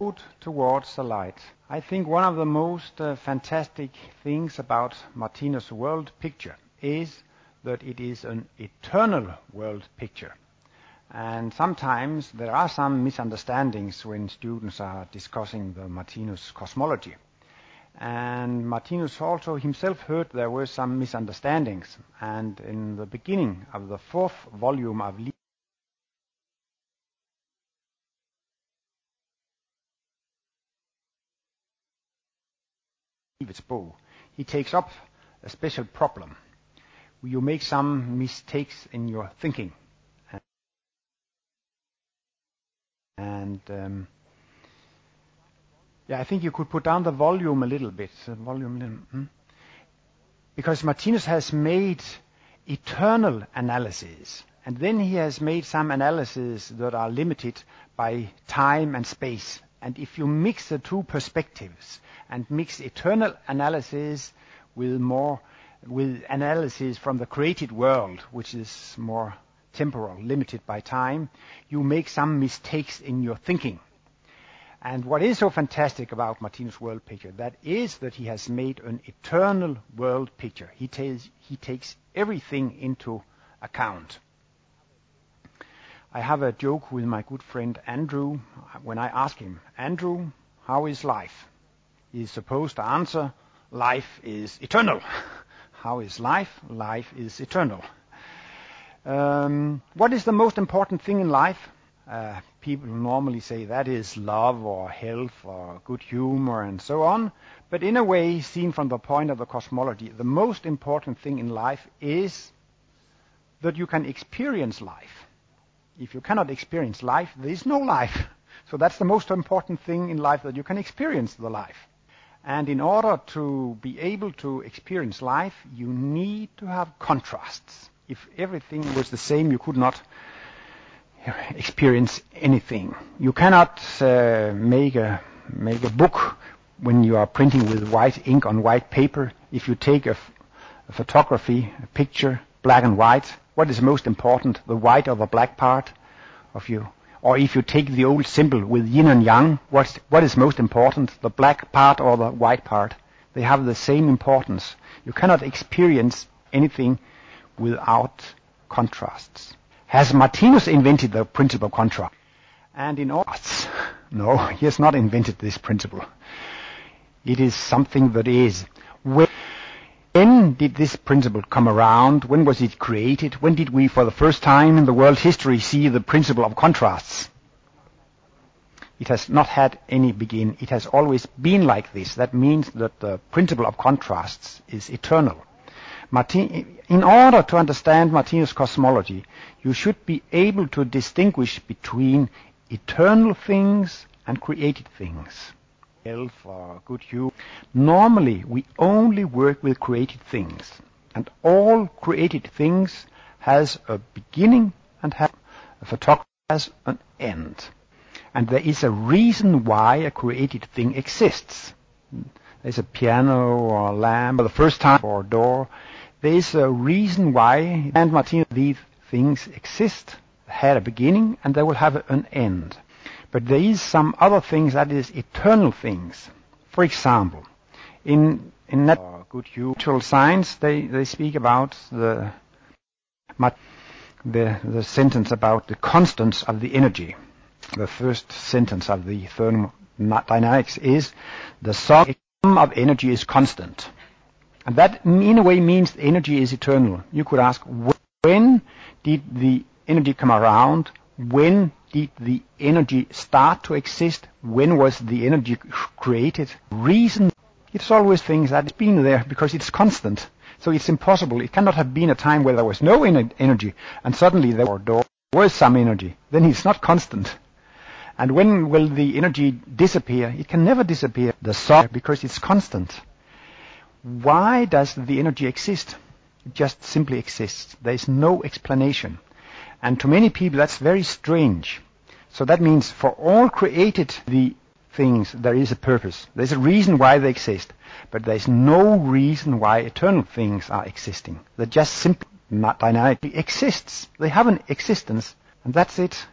road towards the light. I think one of the most fantastic things about Martinus' world picture is that it is an eternal world picture. And sometimes there are some misunderstandings when students are discussing the Martinus cosmology. And Martinus also himself heard there were some misunderstandings. And in the beginning of the 4th volume of Livets, he takes up a special problem. You make some mistakes in your thinking. And I think you could put down the volume a little bit. Because Martinus has made eternal analyses, and then he has made some analyses that are limited by time and space. And if you mix the two perspectives and mix eternal analysis with analysis from the created world, which is more temporal, limited by time, you make some mistakes in your thinking. And what is so fantastic about Martinus' world picture, that is that he has made an eternal world picture. He takes everything into account. I have a joke with my good friend Andrew when I ask him, Andrew, how is life? He's supposed to answer, life is eternal. How is life? Life is eternal. What is the most important thing in life? People normally say that is love or health or good humor and so on. But in a way, seen from the point of the cosmology, the most important thing in life is that you can experience life. If you cannot experience life, there is no life. So that's the most important thing in life, that you can experience the life. And in order to be able to experience life, you need to have contrasts. If everything was the same, you could not experience anything. You cannot make a book when you are printing with white ink on white paper. If you take a photography, a picture, black and white, what is most important, the white or the black part of you? Or if you take the old symbol with yin and yang, what is most important, the black part or the white part? They have the same importance. You cannot experience anything without contrasts. Has Martinus invented the principle of contrast? And in all, no, he has not invented this principle. It is something that is. When did this principle come around? When was it created? When did we, for the first time in the world history, see the principle of contrasts? It has not had any beginning. It has always been like this. That means that the principle of contrasts is eternal. In order to understand Martinus' cosmology, you should be able to distinguish between eternal things and created things. Health or good humor. Normally, we only work with created things, and all created things has a beginning and a photography has an end. And there is a reason why a created thing exists. There's a piano or a lamp for the first time or a door. There is a reason why, and Martinus, these things exist, had a beginning, and they will have an end. But there is some other things that is eternal things. For example, in natural science, they speak about the sentence about the constants of the energy. The first sentence of the thermodynamics is the sum of energy is constant. And that in a way means energy is eternal. You could ask, when did the energy come around? When did the energy start to exist? When was the energy created? Reason, it's always things that it's been there because it's constant. So it's impossible. It cannot have been a time where there was no energy and suddenly there was some energy. Then it's not constant. And when will the energy disappear? It can never disappear. The sun, because it's constant. Why does the energy exist? It just simply exists. There is no explanation. And to many people that's very strange. So that means for all created the things there is a purpose. There's a reason why they exist. But there's no reason why eternal things are existing. They just simply not dynamically exists. They have an existence and that's it.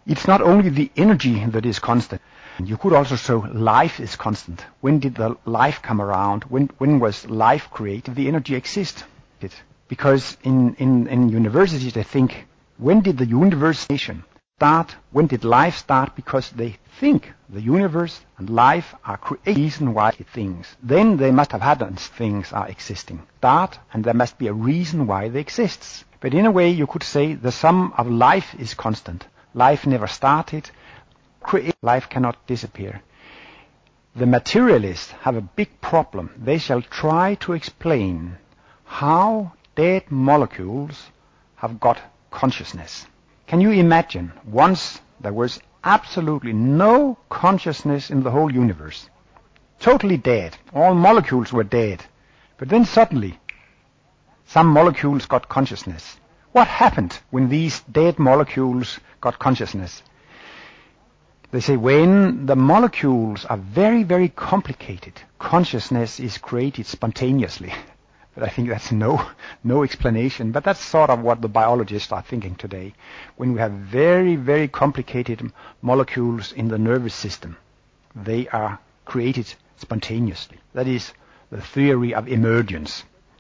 It's not only the energy that is constant. You could also show life is constant. When did the life come around? When was life created? The energy exists. Because in universities they think, when did the universe start? When did life start? Because they think the universe and life are created reason why things. Then they must have had things are existing. Start, and there must be a reason why they exist. But in a way you could say the sum of life is constant. Life never started. Life cannot disappear. The materialists have a big problem. They shall try to explain how dead molecules have got consciousness. Can you imagine once there was absolutely no consciousness in the whole universe? Totally dead. All molecules were dead. But then suddenly some molecules got consciousness. What happened when these dead molecules got consciousness? They say when the molecules are very, very complicated, consciousness is created spontaneously. But I think that's no explanation. But that's sort of what the biologists are thinking today. When we have very, very complicated molecules in the nervous system, they are created spontaneously. That is the theory of emergence.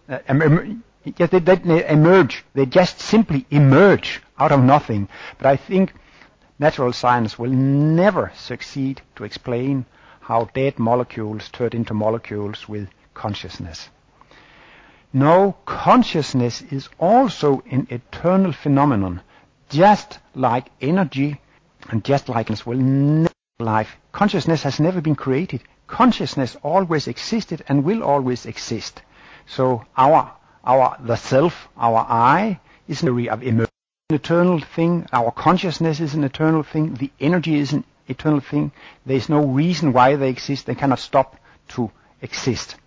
Yes, they don't emerge. They just simply emerge out of nothing. But I think natural science will never succeed to explain how dead molecules turn into molecules with consciousness. No, consciousness is also an eternal phenomenon, just like energy and just like life. Consciousness has never been created. Consciousness always existed and will always exist. So the self, our I, is an area of emergence. An eternal thing. Our consciousness is an eternal thing. The energy is an eternal thing. There is no reason why they exist. They cannot stop to exist.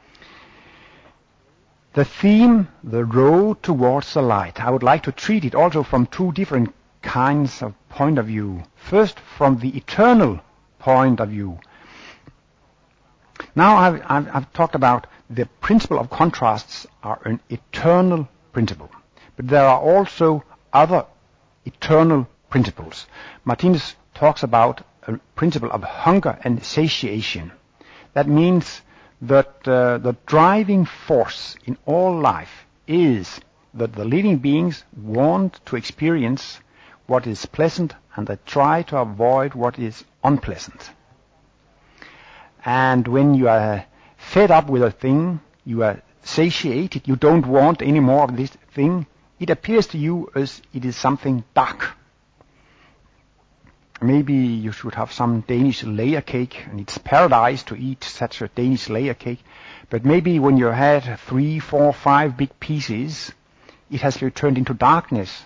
The theme, the road towards the light. I would like to treat it also from two different kinds of point of view. First, from the eternal point of view. Now I've talked about the principle of contrasts are an eternal principle. But there are also other eternal principles. Martinus talks about a principle of hunger and satiation. That means that the driving force in all life is that the living beings want to experience what is pleasant and they try to avoid what is unpleasant. And when you are fed up with a thing, you are satiated, you don't want any more of this thing, it appears to you as it is something dark. Maybe you should have some Danish layer cake, and it's paradise to eat such a Danish layer cake. But maybe when you had 3, 4, 5 big pieces, it has turned into darkness.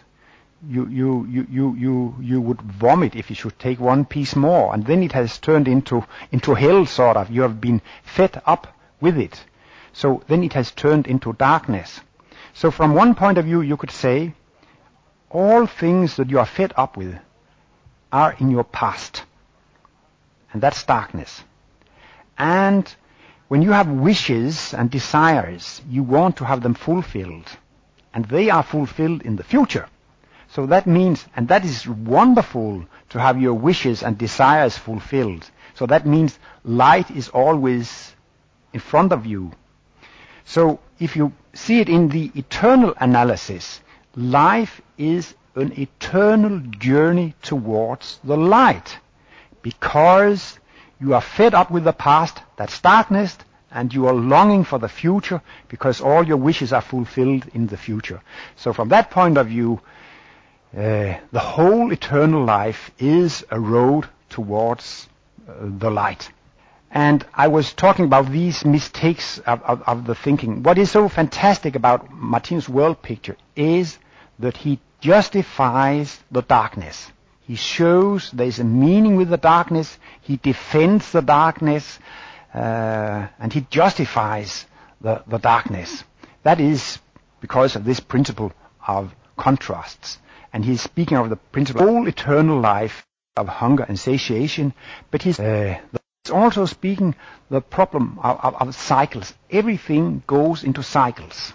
You would vomit if you should take one piece more, and then it has turned into hell, sort of. You have been fed up with it. So then it has turned into darkness. So from one point of view, you could say, all things that you are fed up with are in your past. And that's darkness. And when you have wishes and desires, you want to have them fulfilled. And they are fulfilled in the future. So that means, and that is wonderful to have your wishes and desires fulfilled. So that means light is always in front of you. So if you see it in the eternal analysis, life is an eternal journey towards the light. Because you are fed up with the past, that's darkness, and you are longing for the future because all your wishes are fulfilled in the future. So from that point of view, the whole eternal life is a road towards the light. And I was talking about these mistakes of the thinking. What is so fantastic about Martinus' world picture is that he justifies the darkness. He shows there's a meaning with the darkness. He defends the darkness, and he justifies the darkness. That is because of this principle of contrasts. And he's speaking of the principle of whole eternal life of hunger and satiation, but he's also speaking the problem of cycles. Everything goes into cycles.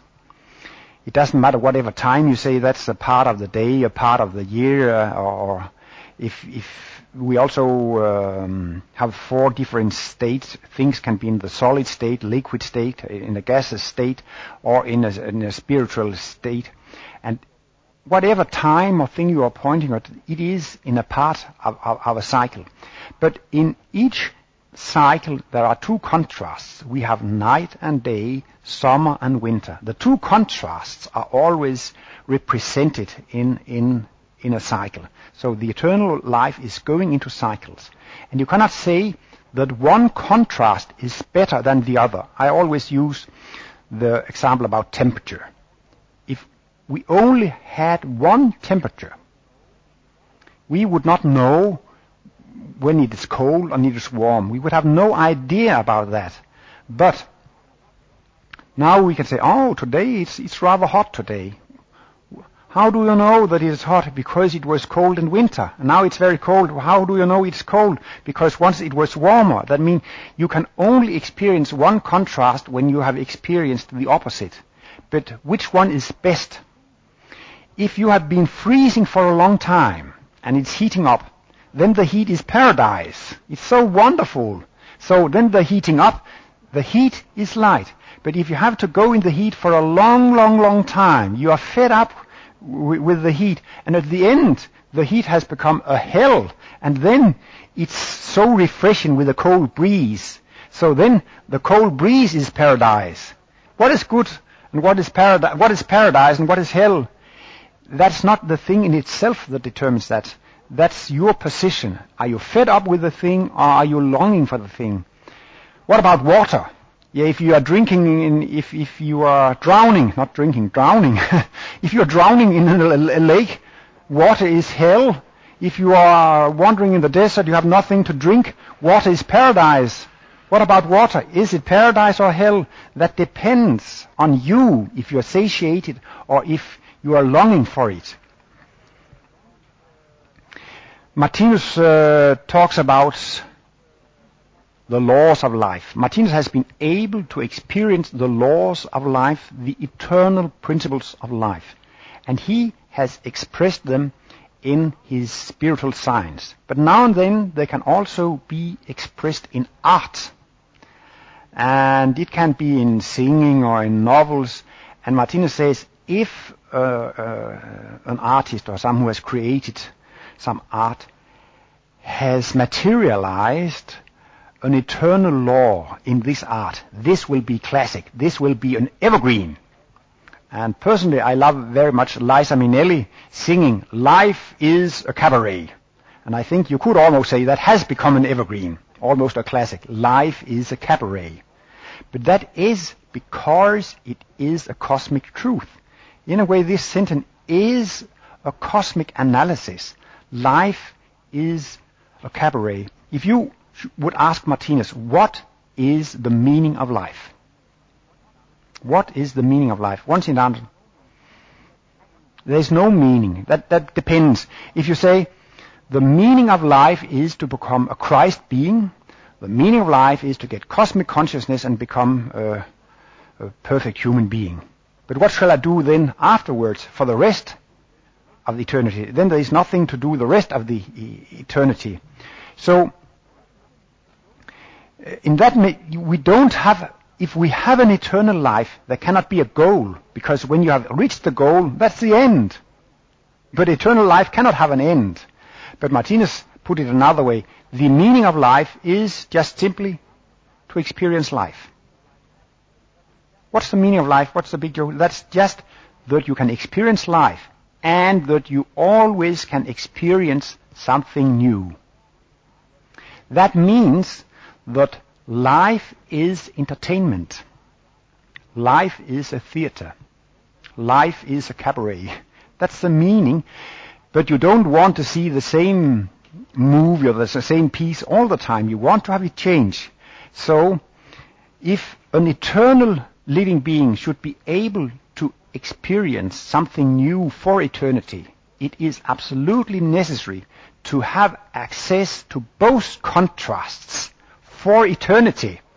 It doesn't matter whatever time you say that's a part of the day, a part of the year, or if we also have 4 different states, things can be in the solid state, liquid state, in a gaseous state, or in a spiritual state. And whatever time or thing you are pointing at, it is in a part of a cycle. But in each cycle there are 2 contrasts. We have night and day, summer and winter. The 2 contrasts are always represented in a cycle. So the eternal life is going into cycles. And you cannot say that one contrast is better than the other. I always use the example about temperature. If we only had one temperature, we would not know when it is cold and it is warm. We would have no idea about that. But now we can say, oh, today it's rather hot today. How do you know that it is hot? Because it was cold in winter. And now it's very cold. How do you know it's cold? Because once it was warmer. That means you can only experience one contrast when you have experienced the opposite. But which one is best? If you have been freezing for a long time and it's heating up, then the heat is paradise. It's so wonderful. So then the heating up, the heat is light. But if you have to go in the heat for a long time, you are fed up with the heat, and at the end the heat has become a hell, and then it's so refreshing with a cold breeze. So then the cold breeze is paradise. What is good and what is paradise and what is hell? That's not the thing in itself that determines that. That's your position. Are you fed up with the thing, or are you longing for the thing? What about water? Yeah, if you are if you are drowning, not drinking, drowning. If you are drowning in a lake, water is hell. If you are wandering in the desert, you have nothing to drink, water is paradise. What about water? Is it paradise or hell? That depends on you, if you are satiated or if you are longing for it. Martinus talks about the laws of life. Martinus has been able to experience the laws of life, the eternal principles of life. And he has expressed them in his spiritual science. But now and then they can also be expressed in art. And it can be in singing or in novels. And Martinus says, if an artist or someone who has created some art has materialized an eternal law in this art, this will be classic. This will be an evergreen. And personally, I love very much Liza Minnelli singing, "Life is a cabaret." And I think you could almost say that has become an evergreen, almost a classic. Life is a cabaret. But that is because it is a cosmic truth. In a way, this sentence is a cosmic analysis. Life is a cabaret. If you would ask Martinus, what is the meaning of life? What is the meaning of life? Once in answer, there's no meaning. That depends. If you say the meaning of life is to become a Christ being, the meaning of life is to get cosmic consciousness and become a perfect human being. But what shall I do then afterwards for the rest of the eternity? Then there is nothing to do the rest of the eternity. So in that we don't have, if we have an eternal life, there cannot be a goal, because when you have reached the goal, that's the end. But eternal life cannot have an end. But Martinus put it another way. The meaning of life is just simply to experience life. What's the meaning of life? What's the big deal? That's just that you can experience life, and that you always can experience something new. That means that life is entertainment. Life is a theater. Life is a cabaret. That's the meaning. But you don't want to see the same movie or the same piece all the time. You want to have it change. So if an eternal living being should be able to experience something new for eternity, it is absolutely necessary to have access to both contrasts for eternity.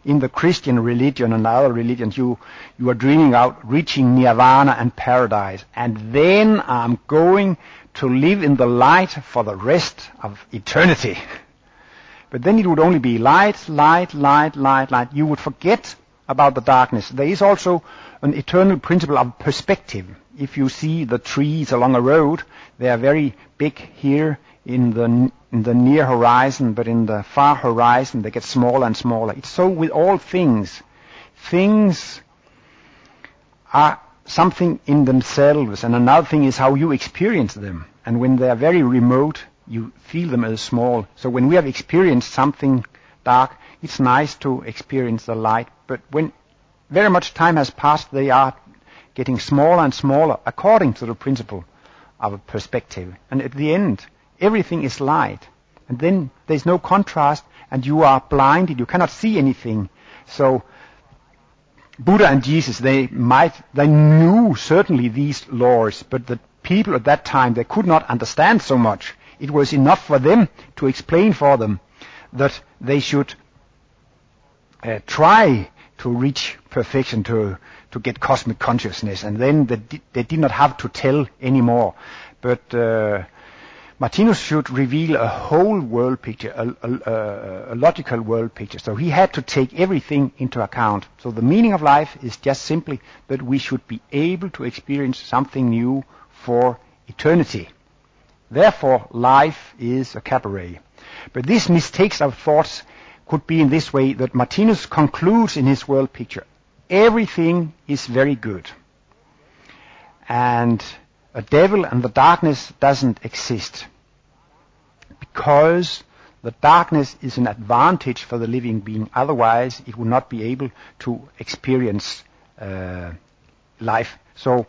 in the Christian religion and other religions, you are dreaming out reaching nirvana and paradise, and then I'm going to live in the light for the rest of eternity. But then it would only be light, light, light, light, light. You would forget about the darkness. There is also an eternal principle of perspective. If you see the trees along a road, they are very big here in the near horizon, but in the far horizon they get smaller and smaller. It's so with all things. Things are something in themselves, and another thing is how you experience them. And when they are very remote, you feel them as small. So when we have experienced something dark, it's nice to experience the light. But when very much time has passed, they are getting smaller and smaller according to the principle of a perspective. And at the end, everything is light. And then there's no contrast, and you are blinded. You cannot see anything. So Buddha and Jesus, they knew certainly these laws, but the people at that time, they could not understand so much. It was enough for them to explain for them that they should try to reach perfection, to get cosmic consciousness, and then they did not have to tell anymore. But Martinus should reveal a whole world picture, a logical world picture. So he had to take everything into account. So the meaning of life is just simply that we should be able to experience something new for eternity. Therefore, life is a cabaret. But these mistakes of thoughts could be in this way, that Martinus concludes in his world picture, everything is very good. And a devil and the darkness doesn't exist. Because the darkness is an advantage for the living being. Otherwise, it would not be able to experience life. So,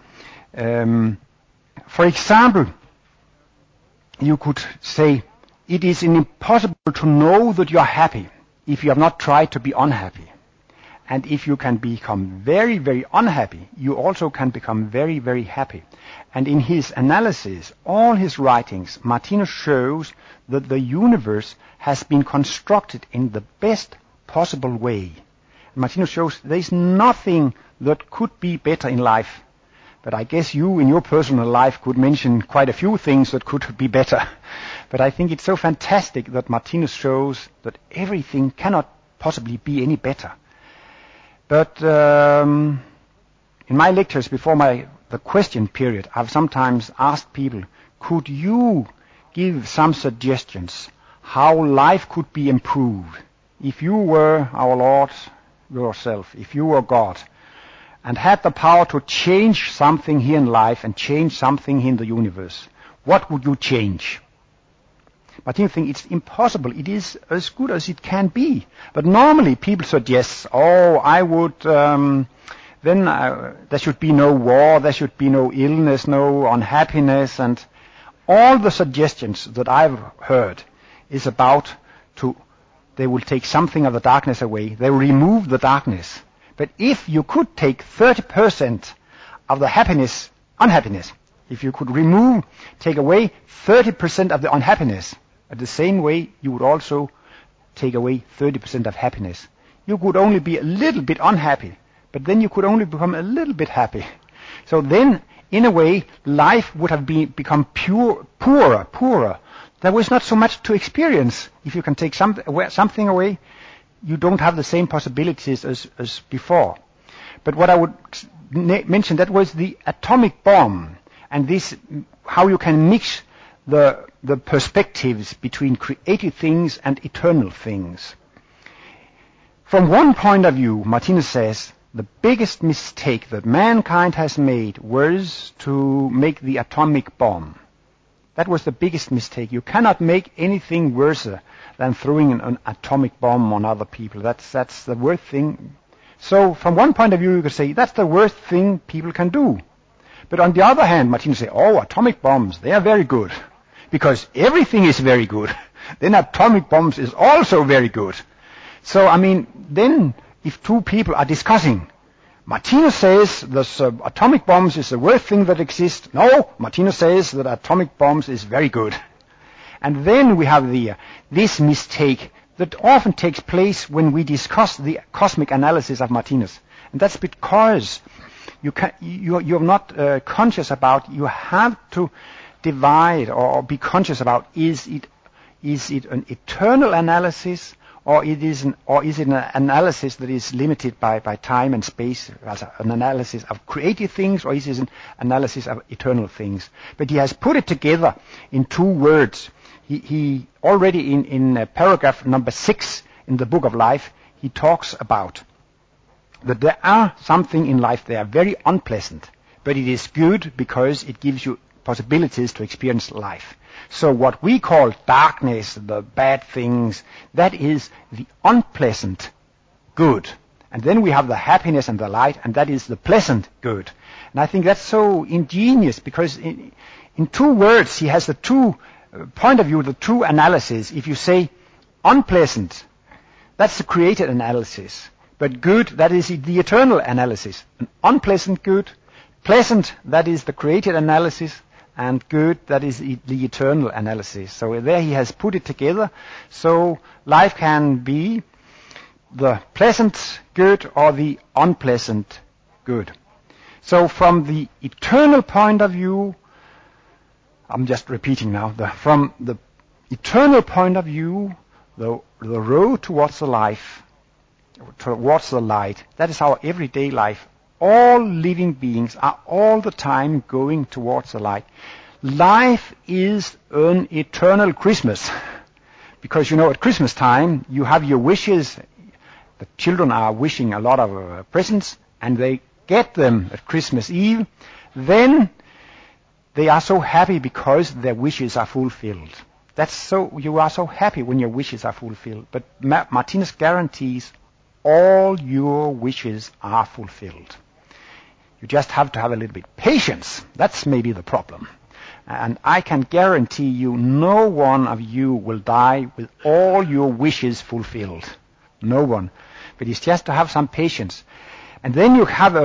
for example, you could say, it is impossible to know that you are happy if you have not tried to be unhappy. And if you can become very, very unhappy, you also can become very, very happy. And in his analysis, all his writings, Martinus shows that the universe has been constructed in the best possible way. Martinus shows there is nothing that could be better in life. But I guess you, in your personal life, could mention quite a few things that could be better. But I think it's so fantastic that Martinus shows that everything cannot possibly be any better. But in my lectures before the question period, I've sometimes asked people, could you give some suggestions how life could be improved if you were our Lord yourself, if you were God, and had the power to change something here in life and change something in the universe? What would you change? Martinus thinks it's impossible. It is as good as it can be. But normally people suggest, I would, there should be no war, there should be no illness, no unhappiness, and all the suggestions that I've heard is about they will take something of the darkness away. They will remove the darkness. But if you could take 30% of the unhappiness, if you could take away 30% of the unhappiness, at the same way you would also take away 30% of happiness. You could only be a little bit unhappy, but then you could only become a little bit happy. So then, in a way, life would have become poorer. There was not so much to experience. If you can take something away, you don't have the same possibilities as before. But what I would mention, that was the atomic bomb, and this, how you can mix the perspectives between created things and eternal things. From one point of view, Martinus says, the biggest mistake that mankind has made was to make the atomic bomb. That was the biggest mistake. You cannot make anything worse than throwing an atomic bomb on other people. That's the worst thing. So from one point of view, you could say that's the worst thing people can do. But on the other hand, Martinus says, atomic bombs, they are very good. Because everything is very good. Then atomic bombs is also very good. So, then if two people are discussing, Martinus says that atomic bombs is the worst thing that exists. No, Martinus says that atomic bombs is very good. And then we have this mistake that often takes place when we discuss the cosmic analysis of Martinus. And that's because you're not conscious about, you have to divide or be conscious about, is it an eternal analysis, or is it an analysis that is limited by time and space, as an analysis of created things, or is it an analysis of eternal things? But he has put it together in two words. He already in paragraph number 6 in the Book of Life, he talks about that there are something in life that are very unpleasant, but it is good because it gives you possibilities to experience life. So what we call darkness, the bad things, that is the unpleasant good. And then we have the happiness and the light, and that is the pleasant good. And I think that's so ingenious, because in two words he has the two point of view, the two analysis. If you say unpleasant, that's the created analysis. But good, that is the eternal analysis. An unpleasant good. Pleasant, that is the created analysis. And good, that is the eternal analysis. So there he has put it together. So life can be the pleasant good or the unpleasant good. So from the eternal point of view, I'm just repeating now, from the eternal point of view, the road towards the life, towards the light, that is our everyday life. All living beings are all the time going towards the light. Life is an eternal Christmas. Because, at Christmas time, you have your wishes. The children are wishing a lot of presents, and they get them at Christmas Eve. Then they are so happy because their wishes are fulfilled. You are so happy when your wishes are fulfilled. But Martinus guarantees all your wishes are fulfilled. You just have to have a little bit patience. That's maybe the problem. And I can guarantee you, no one of you will die with all your wishes fulfilled. No one. But it's just to have some patience. And then you have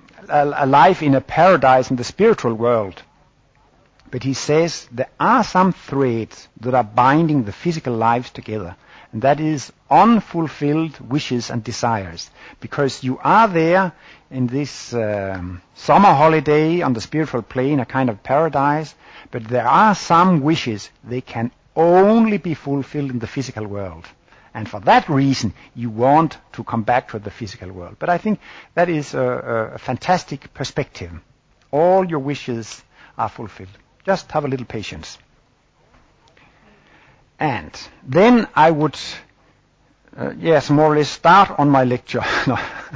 a life in a paradise in the spiritual world. But he says there are some threads that are binding the physical lives together. And that is unfulfilled wishes and desires. Because you are there in this summer holiday on the spiritual plane, a kind of paradise, but there are some wishes, they can only be fulfilled in the physical world. And for that reason, you want to come back to the physical world. But I think that is a fantastic perspective. All your wishes are fulfilled. Just have a little patience. And then I would, more or less start on my lecture. No.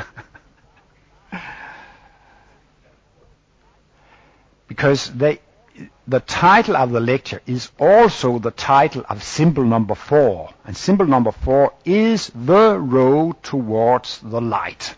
Because the title of the lecture is also the title of symbol number 4. And symbol number 4 is the road towards the light.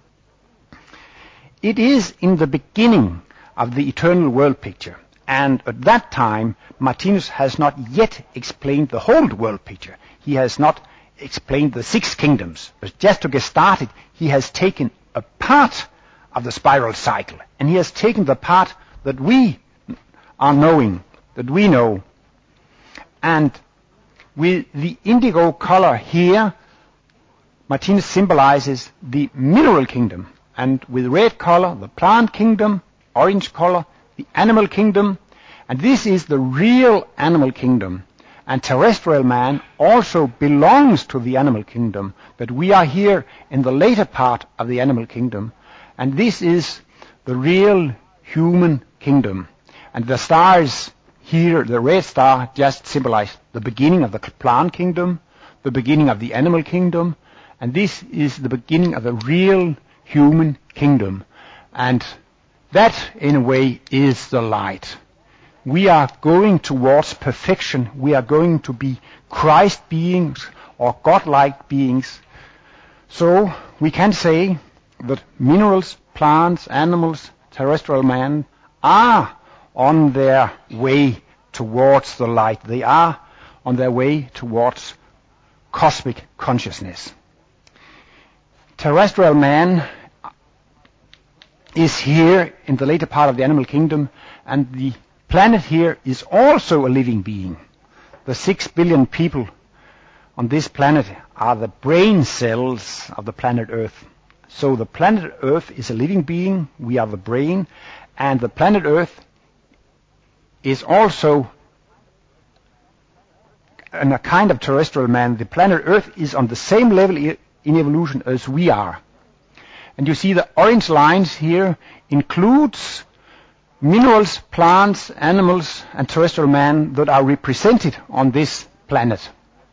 It is in the beginning of the eternal world picture. And at that time, Martinus has not yet explained the whole world picture. He has not explained the 6 kingdoms. But just to get started, he has taken a part of the spiral cycle. And he has taken the part that we are knowing, that we know. And with the indigo color here, Martinus symbolizes the mineral kingdom. And with red color, the plant kingdom, orange color, the animal kingdom, and this is the real animal kingdom. And terrestrial man also belongs to the animal kingdom, but we are here in the later part of the animal kingdom, and this is the real human kingdom. And the stars here, the red star, just symbolize the beginning of the plant kingdom, the beginning of the animal kingdom, and this is the beginning of the real human kingdom. And that, in a way, is the light. We are going towards perfection. We are going to be Christ beings or godlike beings. So we can say that minerals, plants, animals, terrestrial man are on their way towards the light. They are on their way towards cosmic consciousness. Terrestrial man is here in the later part of the animal kingdom, and the planet here is also a living being. The 6 billion people on this planet are the brain cells of the planet Earth. So the planet Earth is a living being, we are the brain, and the planet Earth is also a kind of terrestrial man. The planet Earth is on the same level in evolution as we are. And you see the orange lines here includes minerals, plants, animals, and terrestrial man that are represented on this planet.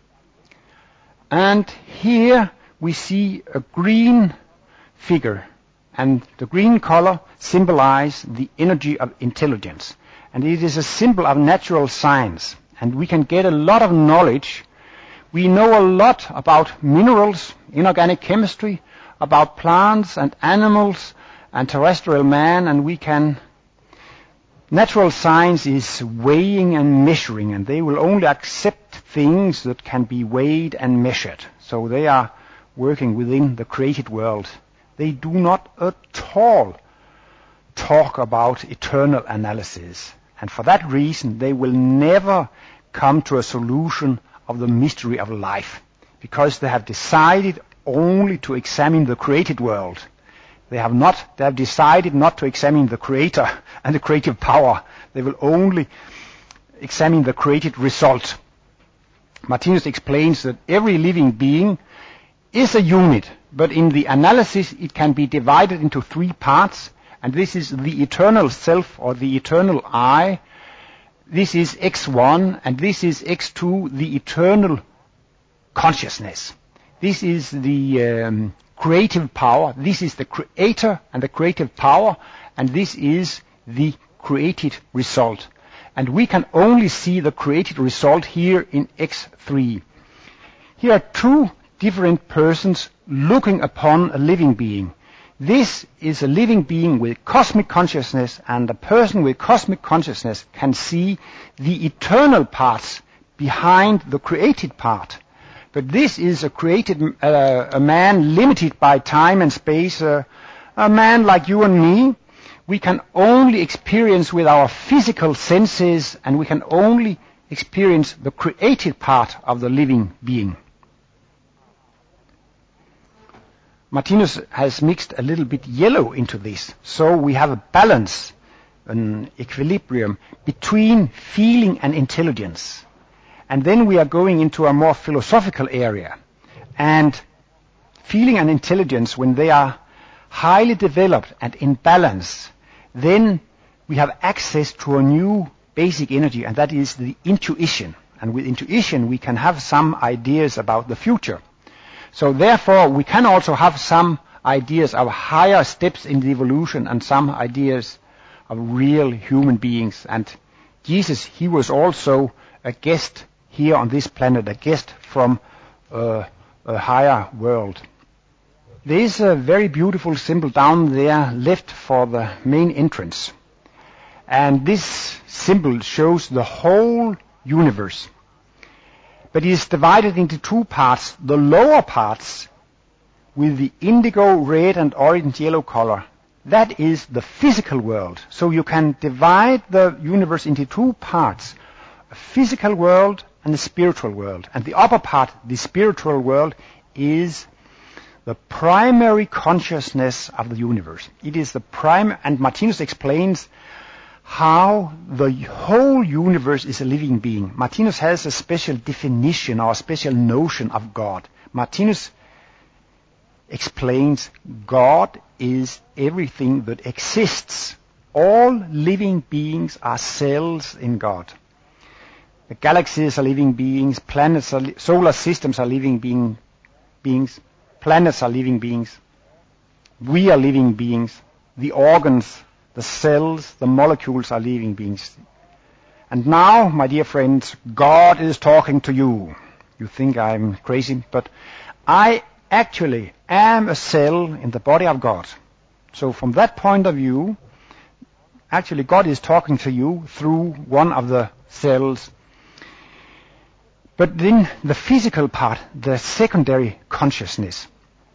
And here we see a green figure, and the green color symbolizes the energy of intelligence. And it is a symbol of natural science, and we can get a lot of knowledge. We know a lot about minerals, inorganic chemistry, about plants and animals and terrestrial man, and we can... Natural science is weighing and measuring, and they will only accept things that can be weighed and measured. So they are working within the created world. They do not at all talk about eternal analysis. And for that reason, they will never come to a solution of the mystery of life, because they have decided only to examine the created world. They have decided not to examine the creator and the creative power. They will only examine the created result. Martinus explains that every living being is a unit, but in the analysis it can be divided into three parts, and this is the eternal self or the eternal I. This is X1, and this is X2, the eternal consciousness. This is the creative power. This is the creator and the creative power, and this is the created result. And we can only see the created result here in X3. Here are two different persons looking upon a living being. This is a living being with cosmic consciousness, and a person with cosmic consciousness can see the eternal parts behind the created part. But this is a man limited by time and space, a man like you and me. We can only experience with our physical senses, and we can only experience the created part of the living being. Martinus has mixed a little bit yellow into this, so we have a balance, an equilibrium between feeling and intelligence. And then we are going into a more philosophical area. And feeling and intelligence, when they are highly developed and in balance, then we have access to a new basic energy, and that is the intuition. And with intuition, we can have some ideas about the future. So therefore, we can also have some ideas of higher steps in the evolution and some ideas of real human beings. And Jesus, he was also a guest here on this planet, a guest from a higher world. There is a very beautiful symbol down there left for the main entrance. And this symbol shows the whole universe. But it is divided into two parts. The lower parts with the indigo, red and orange yellow color, that is the physical world. So you can divide the universe into two parts, a physical world and the spiritual world. And the upper part, the spiritual world, is the primary consciousness of the universe. It is the prime, and Martinus explains how the whole universe is a living being. Martinus has a special definition or a special notion of God. Martinus explains God is everything that exists. All living beings are cells in God. The galaxies are living beings, planets are solar systems are living beings, planets are living beings. We are living beings. The organs, the cells, the molecules are living beings. And now, my dear friends, God is talking to you. You think I'm crazy, but I actually am a cell in the body of God. So from that point of view, actually God is talking to you through one of the cells. But then the physical part, the secondary consciousness.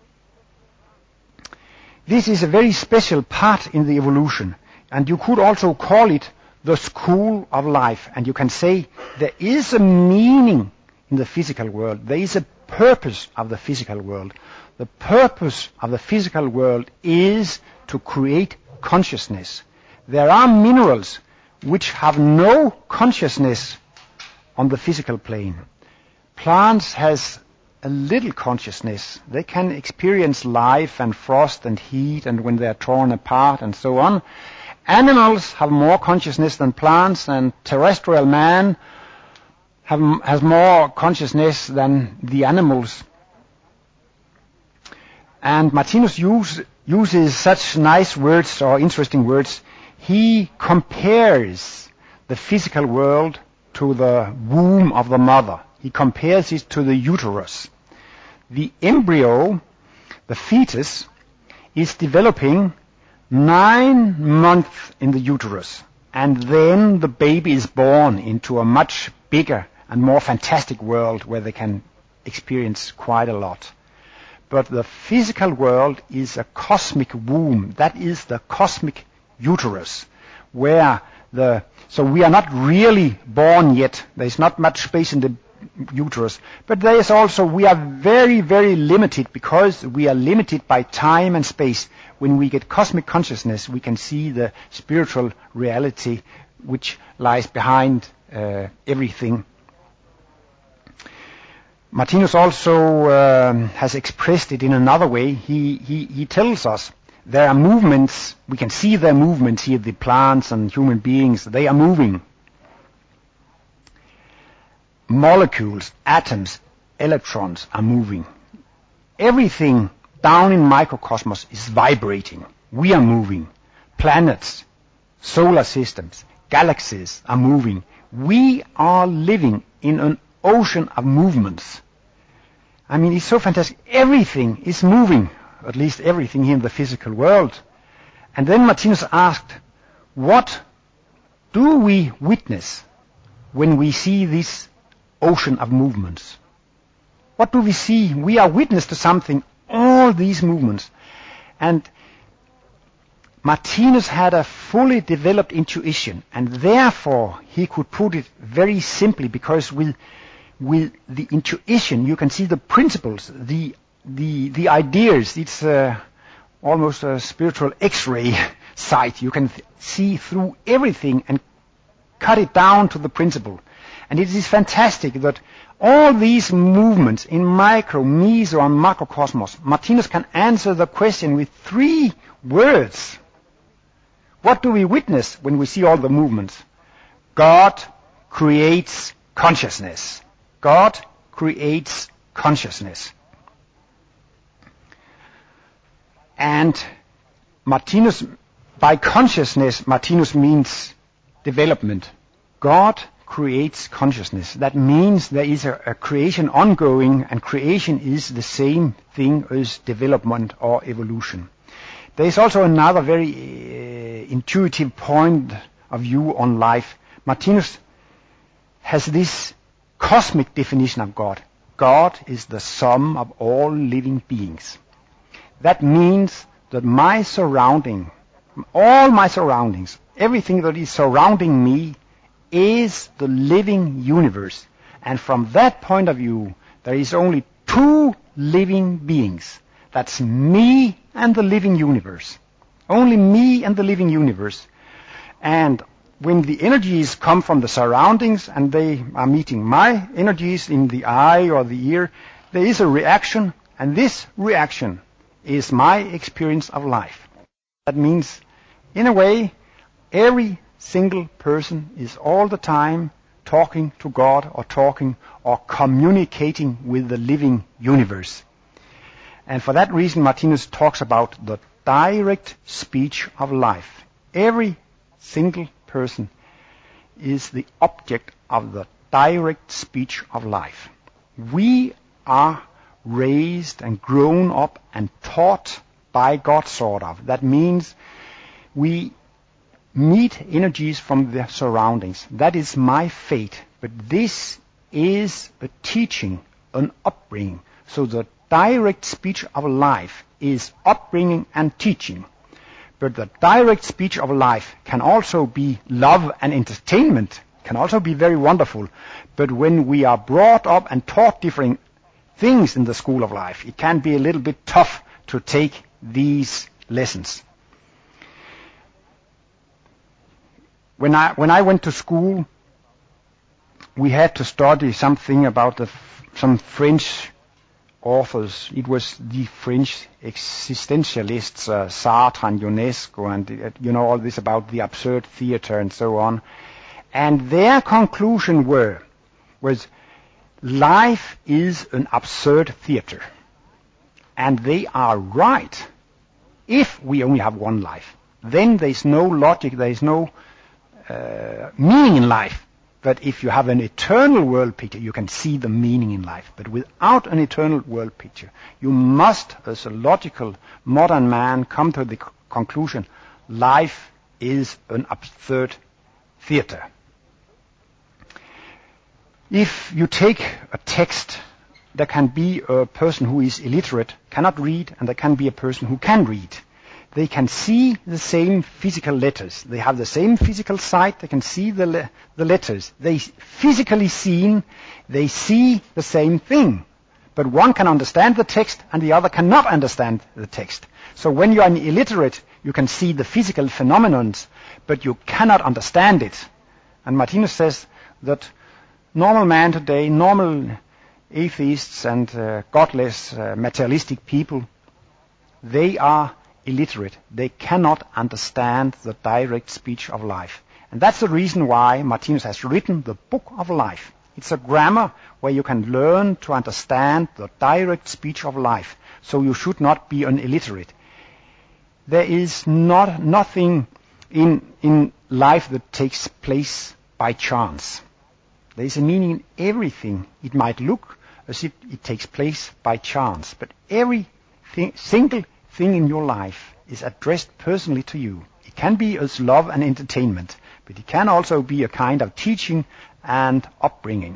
This is a very special part in the evolution, and you could also call it the school of life. And you can say there is a meaning in the physical world. There is a purpose of the physical world. The purpose of the physical world is to create consciousness. There are minerals which have no consciousness on the physical plane. Plants has a little consciousness. They can experience life and frost and heat and when they are torn apart and so on. Animals have more consciousness than plants, and terrestrial man has more consciousness than the animals. And Martinus uses such nice words or interesting words. He compares the physical world to the womb of the mother. He compares it to the uterus. The embryo, the fetus, is developing 9 months in the uterus, and then the baby is born into a much bigger and more fantastic world where they can experience quite a lot. But the physical world is a cosmic womb. That is the cosmic uterus, so we are not really born yet. There is not much space in the uterus. But there is also, we are very, very limited because we are limited by time and space. When we get cosmic consciousness, we can see the spiritual reality which lies behind everything. Martinus also has expressed it in another way. He tells us there are movements, we can see their movements here, the plants and human beings, they are moving. Molecules, atoms, electrons are moving. Everything down in microcosmos is vibrating. We are moving. Planets, solar systems, galaxies are moving. We are living in an ocean of movements. I mean, it's so fantastic. Everything is moving, at least everything here in the physical world. And then Martinus asked, what do we witness when we see this ocean of movements? What do we see? We are witness to something, all these movements. And Martinus had a fully developed intuition, and therefore he could put it very simply, because with the intuition you can see the principles, the ideas. It's almost a spiritual X-ray sight. You can see through everything and cut it down to the principle. And it is fantastic that all these movements in micro, meso, and macrocosmos, Martinus can answer the question with 3 words. What do we witness when we see all the movements? God creates consciousness. God creates consciousness. And Martinus, by consciousness, Martinus means development. God creates consciousness. That means there is a creation ongoing, and creation is the same thing as development or evolution. There is also another very intuitive point of view on life. Martinus has this cosmic definition of God. God is the sum of all living beings. That means that my surrounding, all my surroundings, everything that is surrounding me is the living universe. And from that point of view, there is only 2 living beings. That's me and the living universe. Only me and the living universe. And when the energies come from the surroundings and they are meeting my energies in the eye or the ear, there is a reaction, and this reaction is my experience of life. That means, in a way, every single person is all the time talking to God or communicating with the living universe. And for that reason, Martinus talks about the direct speech of life. Every single person is the object of the direct speech of life. We are raised and grown up and taught by God, sort of. That means we meet energies from the surroundings. That is my fate. But this is a teaching, an upbringing. So the direct speech of life is upbringing and teaching. But the direct speech of life can also be love and entertainment, can also be very wonderful. But when we are brought up and taught different things in the school of life, it can be a little bit tough to take these lessons. When I went to school, we had to study something about some French authors. It was the French existentialists, Sartre and Ionesco, and all this about the absurd theater and so on. And their conclusion was life is an absurd theater. And they are right. If we only have one life, then there's no logic, there's no meaning in life. But if you have an eternal world picture, you can see the meaning in life. But without an eternal world picture, you must, as a logical modern man, come to the conclusion, life is an absurd theater. If you take a text, there can be a person who is illiterate, cannot read, and there can be a person who can read. They can see the same physical letters. They have the same physical sight. They can see the letters. They physically seen. They see the same thing. But one can understand the text and the other cannot understand the text. So when you are illiterate, you can see the physical phenomenon, but you cannot understand it. And Martinus says that normal man today, normal atheists and godless materialistic people, they are illiterate. They cannot understand the direct speech of life. And that's the reason why Martinus has written the Book of Life. It's a grammar where you can learn to understand the direct speech of life. So you should not be an illiterate. There is nothing in life that takes place by chance. There is a meaning in everything. It might look as if it takes place by chance, but every single thing in your life is addressed personally to you. It can be as love and entertainment, but it can also be a kind of teaching and upbringing.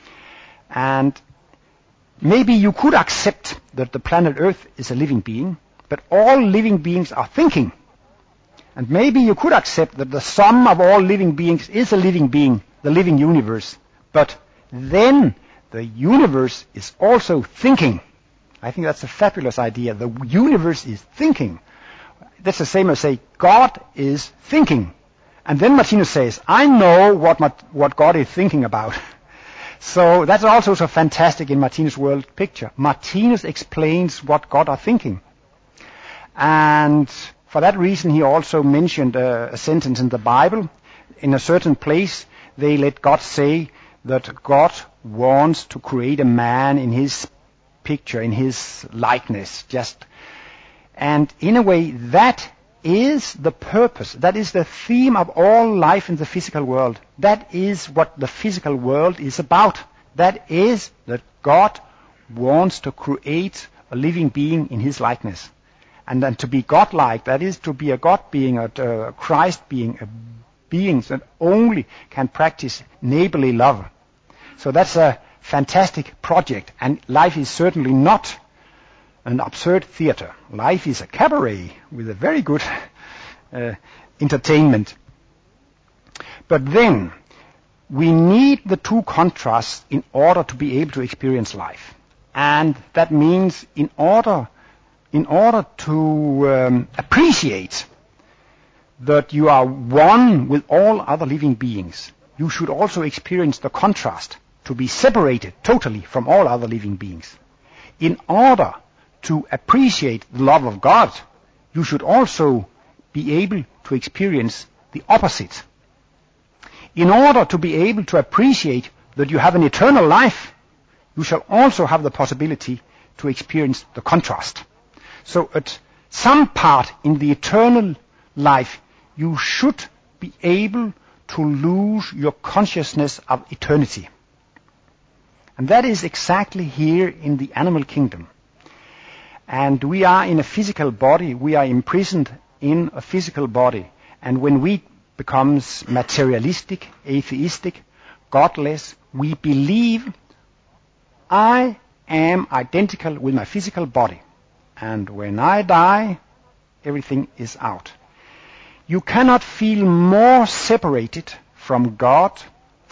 And maybe you could accept that the planet Earth is a living being, but all living beings are thinking. And maybe you could accept that the sum of all living beings is a living being, the living universe. But then the universe is also thinking. I think that's a fabulous idea. The universe is thinking. That's the same as say God is thinking. And then Martinus says, I know what God is thinking about. So that's also so fantastic in Martinus' world picture. Martinus explains what God are thinking. And for that reason, he also mentioned a sentence in the Bible. In a certain place, they let God say that God wants to create a man in his picture, in his likeness, and in a way that is the purpose, that is the theme of all life in the physical world. That is what the physical world is about. That is that God wants to create a living being in his likeness. And then to be God-like, that is to be a God being, a Christ being, a being that only can practice neighborly love. So that's a fantastic project, and life is certainly not an absurd theater. Life is a cabaret with a very good entertainment. But then we need the two contrasts in order to be able to experience life. And that means in order to appreciate that you are one with all other living beings, you should also experience the contrast, to be separated totally from all other living beings. In order to appreciate the love of God, you should also be able to experience the opposite. In order to be able to appreciate that you have an eternal life, you shall also have the possibility to experience the contrast. So at some part in the eternal life, you should be able to lose your consciousness of eternity. And that is exactly here in the animal kingdom. And we are in a physical body. We are imprisoned in a physical body. And when we become materialistic, atheistic, godless, we believe I am identical with my physical body. And when I die, everything is out. You cannot feel more separated from God,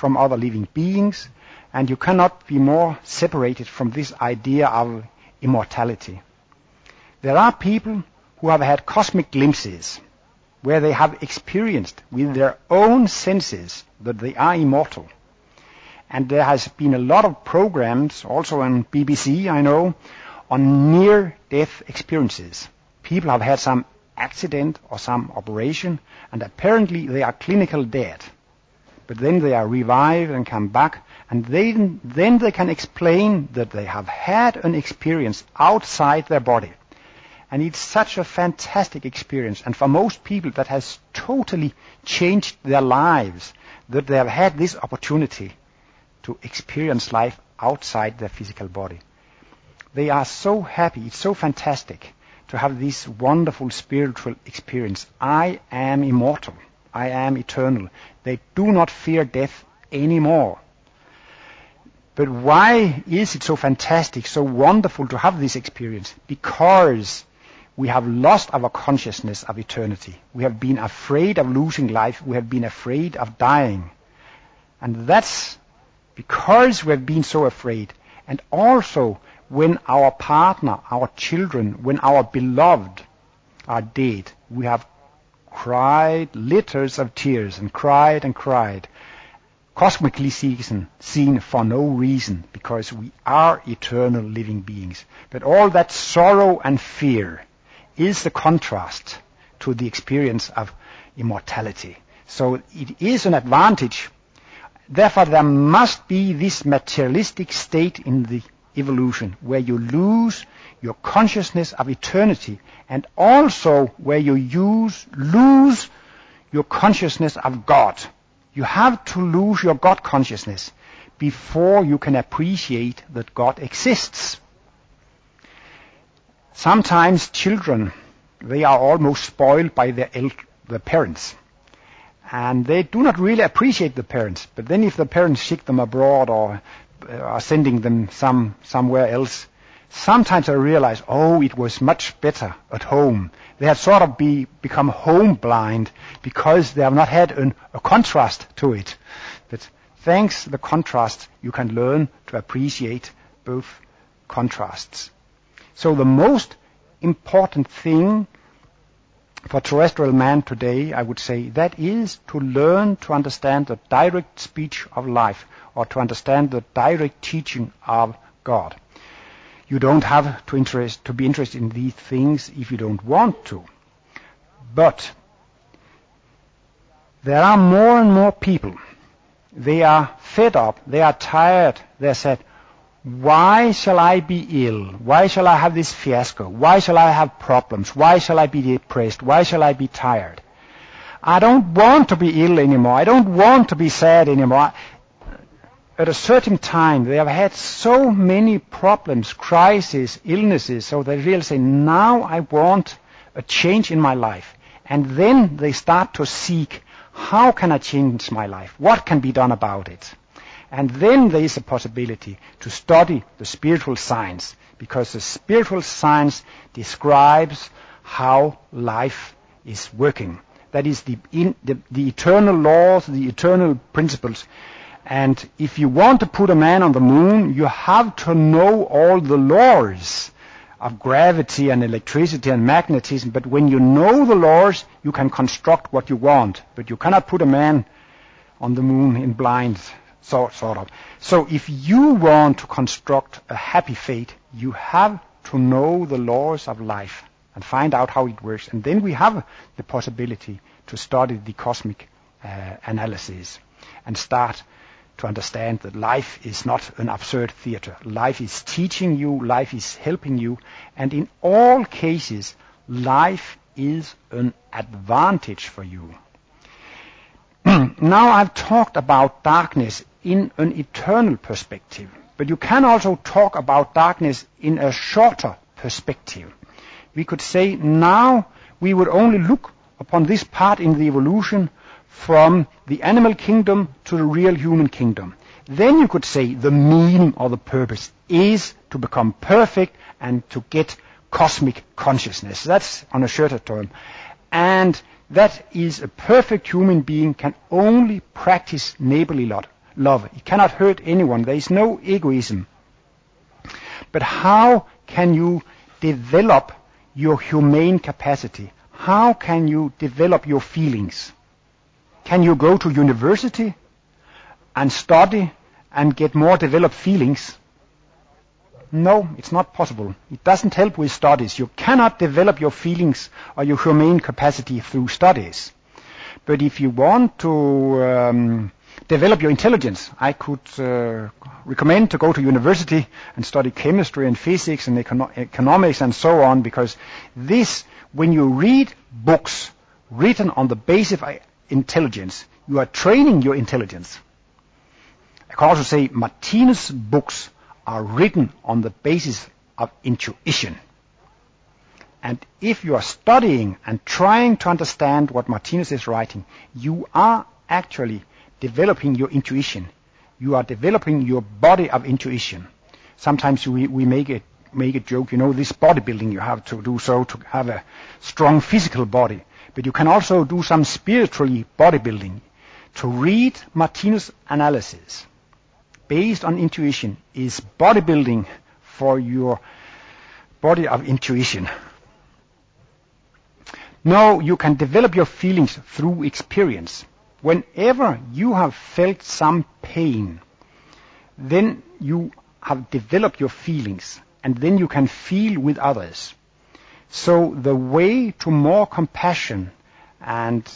from other living beings, and you cannot be more separated from this idea of immortality. There are people who have had cosmic glimpses, where they have experienced with their own senses that they are immortal. And there has been a lot of programs, also on BBC, I know, on near-death experiences. People have had some accident or some operation, and apparently they are clinical dead. But then they are revived and come back, and then they can explain that they have had an experience outside their body. And it's such a fantastic experience, and for most people that has totally changed their lives, that they have had this opportunity to experience life outside their physical body. They are so happy, it's so fantastic to have this wonderful spiritual experience. I am immortal, I am eternal. They do not fear death anymore. But why is it so fantastic, so wonderful to have this experience? Because we have lost our consciousness of eternity. We have been afraid of losing life. We have been afraid of dying. And that's because we have been so afraid. And also, when our partner, our children, when our beloved are dead, we have cried litters of tears and cried, cosmically seen for no reason, because we are eternal living beings. But all that sorrow and fear is the contrast to the experience of immortality. So it is an advantage. Therefore, there must be this materialistic state in the evolution where you lose your consciousness of eternity, and also where you lose your consciousness of God. You have to lose your God consciousness before you can appreciate that God exists. Sometimes children, they are almost spoiled by their parents. And they do not really appreciate the parents. But then if the parents ship them abroad or are sending them somewhere else, sometimes I realize, it was much better at home. They have sort of become home blind because they have not had a contrast to it. But thanks to the contrast, you can learn to appreciate both contrasts. So the most important thing for terrestrial man today, I would say, that is to learn to understand the direct speech of life, or to understand the direct teaching of God. You don't have to be interested in these things if you don't want to. But there are more and more people. They are fed up, they are tired, they said, why shall I be ill? Why shall I have this fiasco? Why shall I have problems? Why shall I be depressed? Why shall I be tired? I don't want to be ill anymore. I don't want to be sad anymore. At a certain time, they have had so many problems, crises, illnesses, so they really say, now I want a change in my life. And then they start to seek, how can I change my life? What can be done about it? And then there is a possibility to study the spiritual science, because the spiritual science describes how life is working. That is the eternal laws, the eternal principles. And if you want to put a man on the moon, you have to know all the laws of gravity and electricity and magnetism. But when you know the laws, you can construct what you want. But you cannot put a man on the moon in blind. Sort of. So if you want to construct a happy fate, you have to know the laws of life and find out how it works. And then we have the possibility to study the cosmic analysis and start to understand that life is not an absurd theater. Life is teaching you, life is helping you, and in all cases, life is an advantage for you. Now I've talked about darkness in an eternal perspective, but you can also talk about darkness in a shorter perspective. We could say now we would only look upon this part in the evolution from the animal kingdom to the real human kingdom. Then you could say the meaning or the purpose is to become perfect and to get cosmic consciousness. That's on a shorter term. And that is a perfect human being can only practice neighborly love. It cannot hurt anyone. There is no egoism. But how can you develop your humane capacity? How can you develop your feelings? Can you go to university and study and get more developed feelings? No, it's not possible. It doesn't help with studies. You cannot develop your feelings or your humane capacity through studies. But if you want to develop your intelligence, I could recommend to go to university and study chemistry and physics and economics and so on, because this, when you read books written on the basis of intelligence, you are training your intelligence. I can also say Martinus' books are written on the basis of intuition. And if you are studying and trying to understand what Martinus is writing, you are actually developing your intuition. You are developing your body of intuition. Sometimes we make a joke, this bodybuilding, you have to do so to have a strong physical body. But you can also do some spiritually bodybuilding. To read Martinus' analysis based on intuition is bodybuilding for your body of intuition. No, you can develop your feelings through experience. Whenever you have felt some pain, then you have developed your feelings, and then you can feel with others. So the way to more compassion and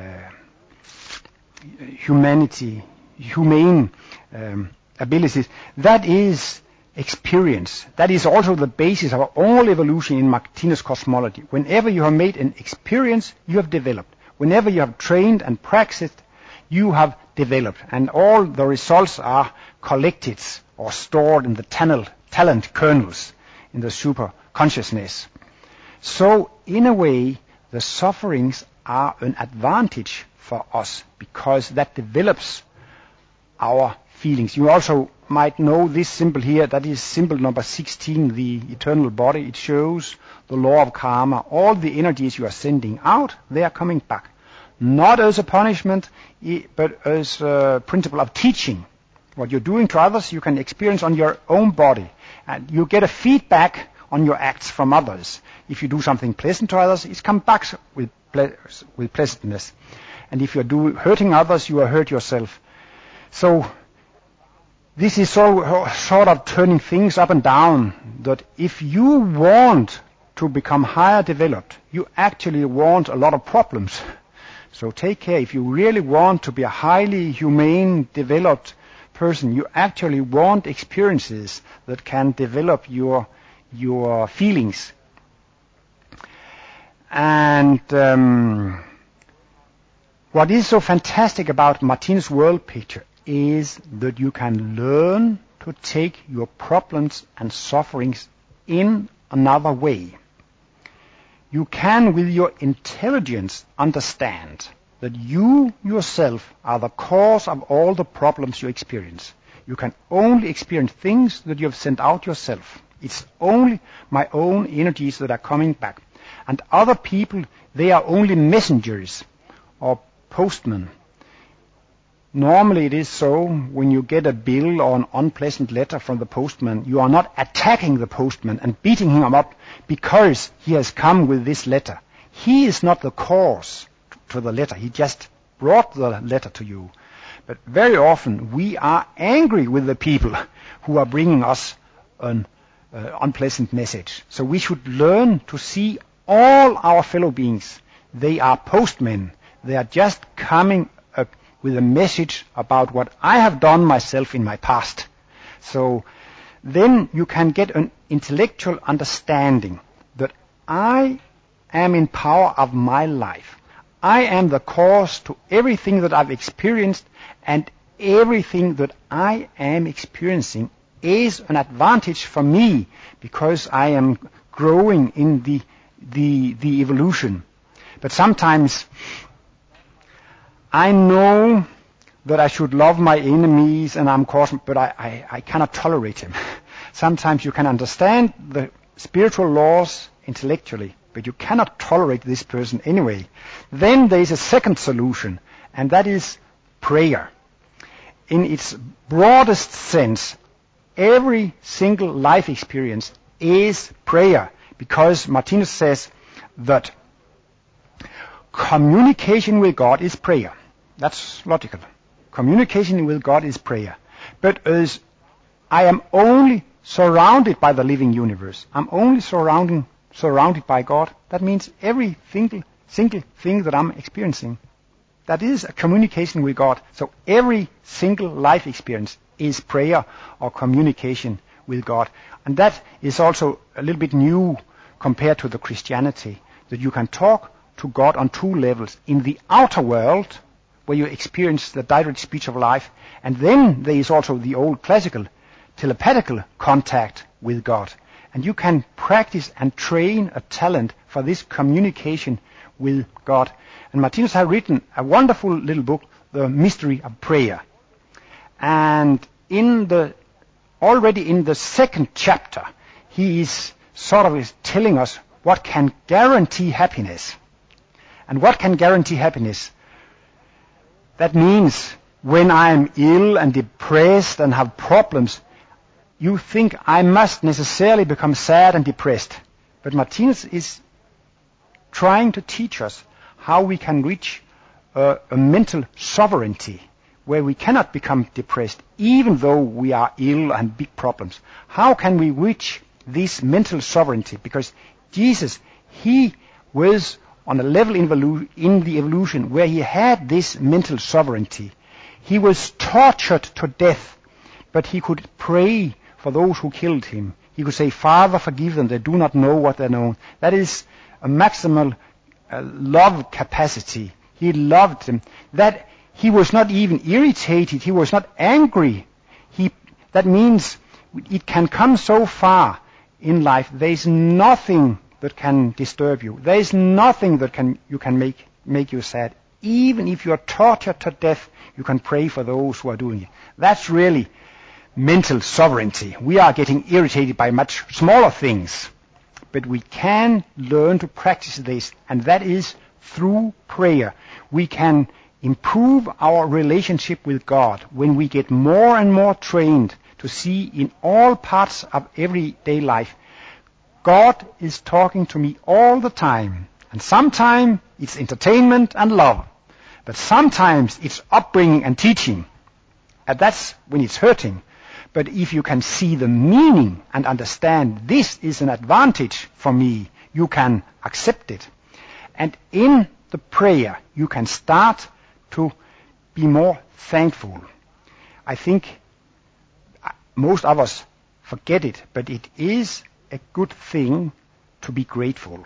humane abilities, that is experience. That is also the basis of all evolution in Martinus cosmology. Whenever you have made an experience, you have developed. Whenever you have trained and practiced, you have developed. And all the results are collected or stored in the talent kernels in the super consciousness. So, in a way, the sufferings are an advantage for us because that develops our feelings. You also might know this symbol here. That is symbol number 16, the eternal body. It shows the law of karma. All the energies you are sending out, they are coming back. Not as a punishment, but as a principle of teaching. What you're doing to others, you can experience on your own body. And you get a feedback on your acts from others. If you do something pleasant to others, it comes back with pleasantness. And if you're hurting others, you are hurt yourself. So this is sort of turning things up and down, that if you want to become higher developed, you actually want a lot of problems. So take care. If you really want to be a highly humane, developed person, you actually want experiences that can develop your feelings. And what is so fantastic about Martinus' world picture is that you can learn to take your problems and sufferings in another way. You can, with your intelligence, understand that you yourself are the cause of all the problems you experience. You can only experience things that you have sent out yourself. It's only my own energies that are coming back. And other people, they are only messengers or postmen. Normally it is so, when you get a bill or an unpleasant letter from the postman, you are not attacking the postman and beating him up because he has come with this letter. He is not the cause to the letter. He just brought the letter to you. But very often we are angry with the people who are bringing us an unpleasant message. So we should learn to see all our fellow beings. They are postmen. They are just coming up with a message about what I have done myself in my past. So then you can get an intellectual understanding that I am in power of my life. I am the cause to everything that I've experienced, and everything that I am experiencing is an advantage for me because I am growing in the evolution. But sometimes I know that I should love my enemies and I'm causing, but I cannot tolerate him. Sometimes you can understand the spiritual laws intellectually, but you cannot tolerate this person anyway. Then there is a second solution, and that is prayer. in its broadest sense, every single life experience is prayer, because Martinez says that communication with God is prayer. That's logical. Communication with God is prayer. But as I am only surrounded by the living universe, I'm only surrounded by God, that means every single thing that I'm experiencing, that is a communication with God. So every single life experience is prayer or communication with God. And that is also a little bit new compared to the Christianity, that you can talk to God on two levels. In the outer world, where you experience the direct speech of life, and then there is also the old classical telepathical contact with God. And you can practice and train a talent for this communication with God. And Martinez has written a wonderful little book, The Mystery of Prayer. And already in the second chapter, he is sort of telling us what can guarantee happiness. And what can guarantee happiness? That means when I'm ill and depressed and have problems, you think I must necessarily become sad and depressed. But Martinez is trying to teach us how we can reach a mental sovereignty where we cannot become depressed even though we are ill and big problems. How can we reach this mental sovereignty? Because Jesus, he was on a level in the evolution where he had this mental sovereignty. He was tortured to death, but he could pray for those who killed him. He could say, Father, forgive them, they do not know what they know. That is a maximal love capacity. He loved them. That he was not even irritated. He was not angry. That means it can come so far in life. There is nothing that can disturb you. There is nothing that you can make you sad. Even if you are tortured to death, you can pray for those who are doing it. That's really mental sovereignty. We are getting irritated by much smaller things. But we can learn to practice this, and that is through prayer. We can improve our relationship with God when we get more and more trained to see in all parts of everyday life, God is talking to me all the time. And sometimes it's entertainment and love. But sometimes it's upbringing and teaching. And that's when it's hurting. But if you can see the meaning and understand this is an advantage for me, you can accept it. And in the prayer, you can start to be more thankful. I think most of us forget it, but it is a good thing to be grateful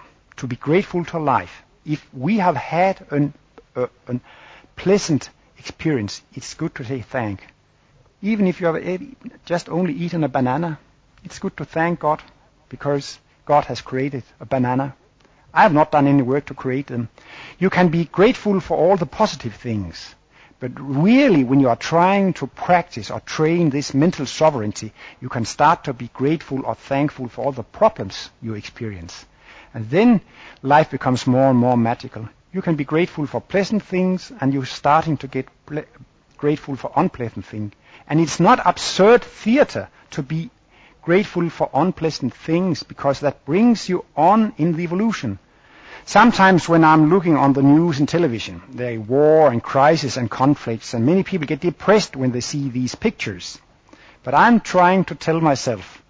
to life. If we have had a pleasant experience, it's good to say thank. Even if you have just only eaten a banana, it's good to thank God because God has created a banana. I have not done any work to create them. You can be grateful for all the positive things. But really, when you are trying to practice or train this mental sovereignty, you can start to be grateful or thankful for all the problems you experience. And then life becomes more and more magical. You can be grateful for pleasant things, and you're starting to get grateful for unpleasant things. And it's not absurd theater to be grateful for unpleasant things, because that brings you on in the evolution. Sometimes when I'm looking on the news and television, there are war and crisis and conflicts, and many people get depressed when they see these pictures. But I'm trying to tell myself,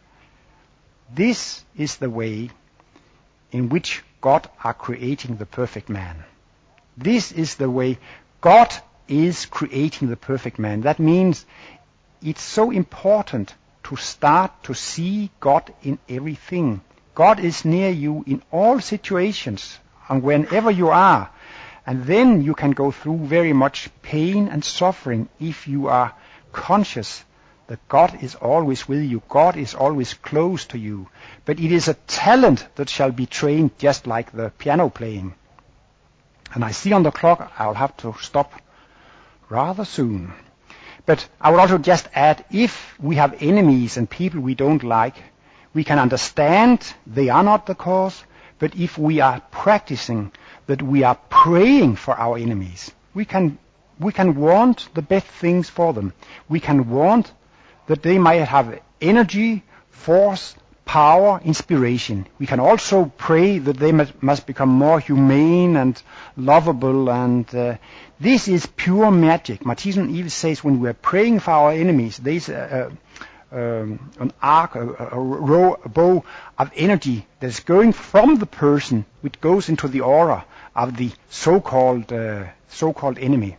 this is the way in which God are creating the perfect man. This is the way God is creating the perfect man. That means it's so important to start to see God in everything. God is near you in all situations and whenever you are. And then you can go through very much pain and suffering if you are conscious that God is always with you. God is always close to you. But it is a talent that shall be trained just like the piano playing. And I see on the clock I'll have to stop rather soon. But I would also just add, if we have enemies and people we don't like, we can understand they are not the cause, but if we are practicing that we are praying for our enemies, we can We can want the best things for them. We can want that they might have energy, force, power, inspiration. We can also pray that they must become more humane and lovable, and this is pure magic. Matthiesen even says when we are praying for our enemies, there's an arc, a bow of energy that's going from the person, which goes into the aura of the so-called enemy.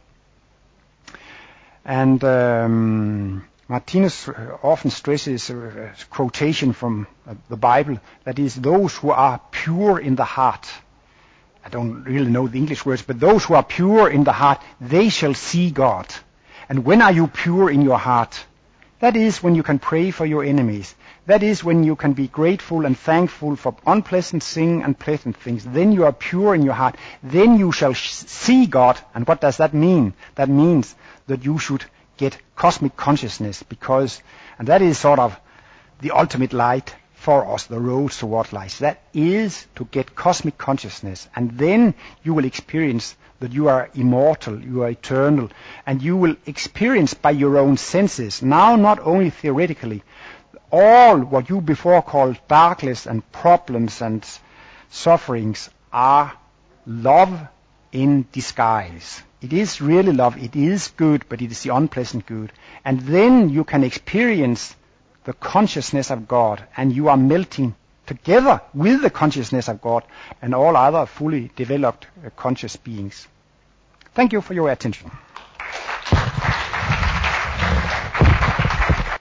And Martinez often stresses a quotation from the Bible, that is, those who are pure in the heart. I don't really know the English words, but those who are pure in the heart, they shall see God. And when are you pure in your heart? That is when you can pray for your enemies. That is when you can be grateful and thankful for unpleasant things and pleasant things. Then you are pure in your heart. Then you shall see God. And what does that mean? That means that you should get cosmic consciousness, and that is sort of the ultimate light for us, the road towards light. That is to get cosmic consciousness, and then you will experience that you are immortal, you are eternal, and you will experience by your own senses, now not only theoretically, all what you before called darkness and problems and sufferings are love in disguise. It is really love. It is good, but it is the unpleasant good. And then you can experience the consciousness of God, and you are melting together with the consciousness of God and all other fully developed conscious beings. Thank you for your attention.